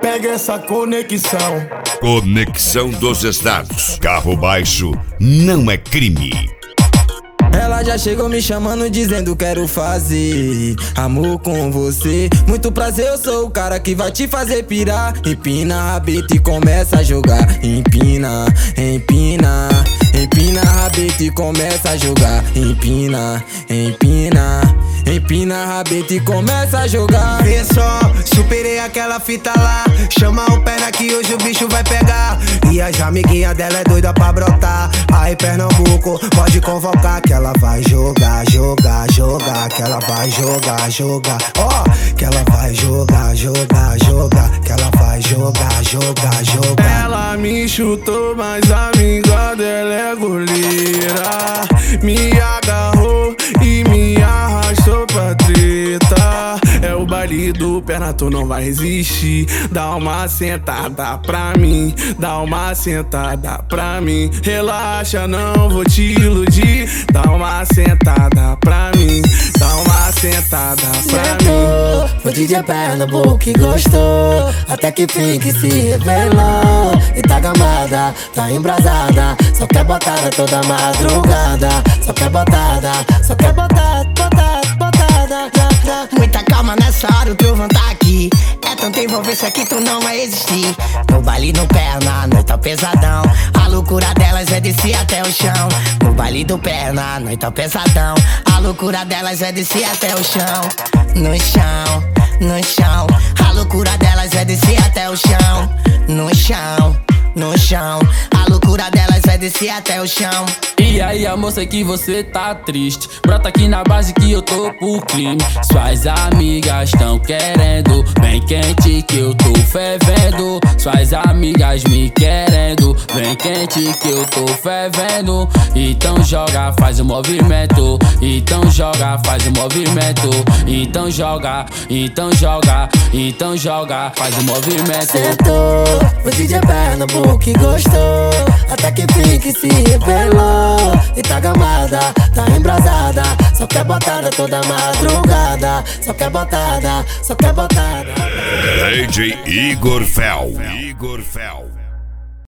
pega essa conexão. Conexão dos Estados. Carro baixo não é crime. Ela já chegou me chamando dizendo quero fazer amor com você. Muito prazer, eu sou o cara que vai te fazer pirar. Empina a rabeta e começa a jogar. Empina, empina, empina a rabeta e começa a jogar. Empina, empina, empina a rabeta e começa a jogar. Vê só, superei aquela fita lá. Chama o perna que hoje o bicho vai pegar. E as amiguinhas dela é doida pra brotar. Aí Pernambuco, pode convocar que ela vai jogar, jogar, jogar. Que ela vai jogar, jogar. Ó, que ela vai jogar, jogar, jogar. Que ela vai jogar, jogar, jogar. Ela me chutou, mas a amiga dela é goleira. Me agarrou e me arrastou pra treta. É o baile do perna, tu não vai resistir. Dá uma sentada pra mim, dá uma sentada pra mim. Relaxa, não vou te iludir. Dá uma sentada pra mim, dá uma sentada pra mim. O DJ Pernambuco que gostou, até que Pink se revelou. E tá gamada, tá embrasada, só quer botada toda madrugada. Só quer botada, só quer botada, botada, botada. Muita calma nessa hora, o trovão tá aqui. É tanta envolvência que tu não vai existir. No baile no perna, a noite tá pesadão. A loucura delas é descer até o chão. No baile do perna, a noite tá pesadão. A loucura delas é descer até o chão. No chão, no chão. A loucura delas é descer até o chão. No chão, no chão. A loucura delas é descer até o chão. E aí, amor, sei que você tá triste. Brota aqui na base que eu tô pro crime. Suas amigas tão querendo, bem quente que eu tô fervendo. Suas amigas me querendo, bem quente que eu tô fervendo. Então joga, faz o movimento. Então joga, faz o movimento. Então joga, então joga, então joga, faz o movimento. Sentou, o DJ Pernambuco que gostou, até que Pink se revelou. E tá gamada, tá embrasada, só quer botada toda madrugada. Só quer botada, só quer botada. DJ Igor Fel.